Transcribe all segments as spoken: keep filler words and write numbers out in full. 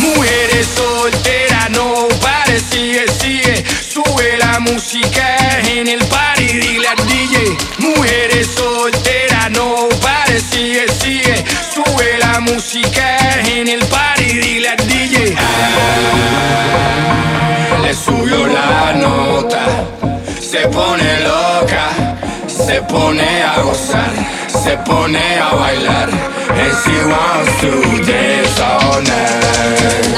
Mujeres solteras, no pare, sigue, sigue. Sube la música en el party, dile al D J. Mujeres solteras, no pare, sigue, sigue. Sube la música en el party, dile al D J. Ah, le subió la nota, se pone loca, se pone a gozar, se pone a bailar. And she wants to dance all night.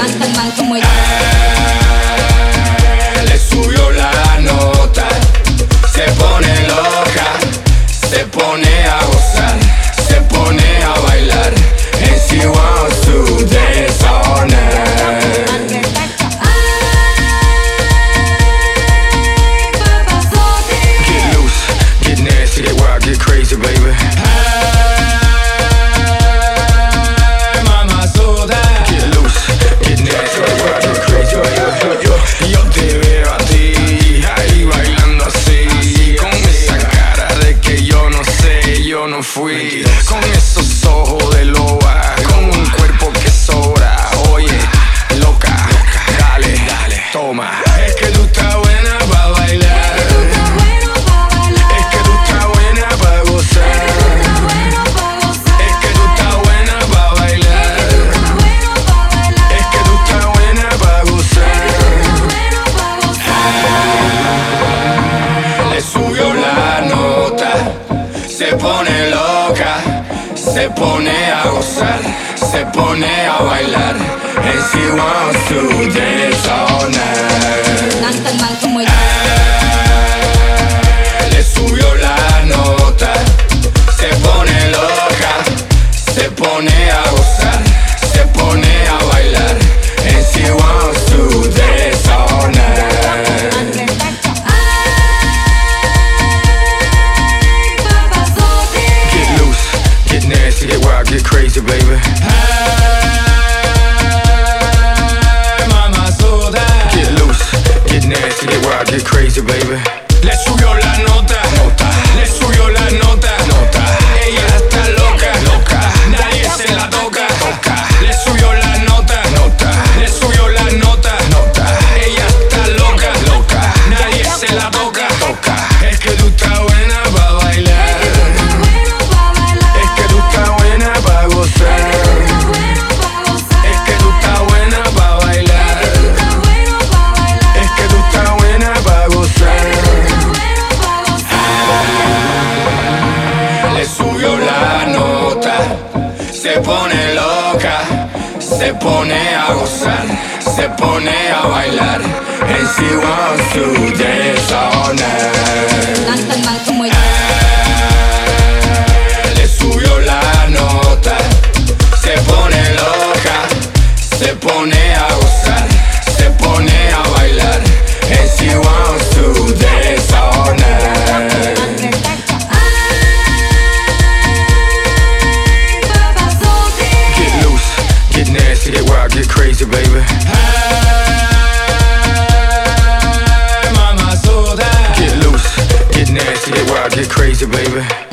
Ah, le subió la nota, se pone loca, se pone a gozar, se pone a bailar. And she wants to dance all night. Get loose, get nasty, get wild, get crazy, baby. Fui con esos ojos de loba, con un cuerpo que sobra. Oye, loca, dale, dale, toma. Es que tú estás buena pa' bailar. Es que tú estás buena pa' gozar. Es que tú estás buena pa' bailar. Es que tú estás buena pa' gozar. Le subió la nota, se pone loca, se pone a gozar, se pone a bailar. And she wants to dance all night. Ah, le subió la nota, se pone loca, se pone a gozar, se pone a bailar. And she wants to dance all night. Get wild, get crazy, baby. Ay, mama soda. Get loose, get nasty, get wild, get crazy, baby. Le subió la nota, nota. Le subió la nota, nota. Ella está loca, loca. Nadie se la toca, toca. Le subió la nota, nota. Le subió la nota, nota. Ella está loca, loca. Nadie se la toca, toca. Es que tú estás buena pa' bailar. Es que tú estás buena pa' bailar. Es que tú estás buena pa' gozar. Le subió la nota, se pone loca, se pone a gozar, se pone a bailar. And she wants to dance all night. Le subió la nota, se pone loca, se pone a gozar, se pone a bailar. And she wants to dance all night. Get loose, get nasty, get wild, get crazy, baby. Ay, mama soda. Get loose, get nasty, get wild, get crazy, baby.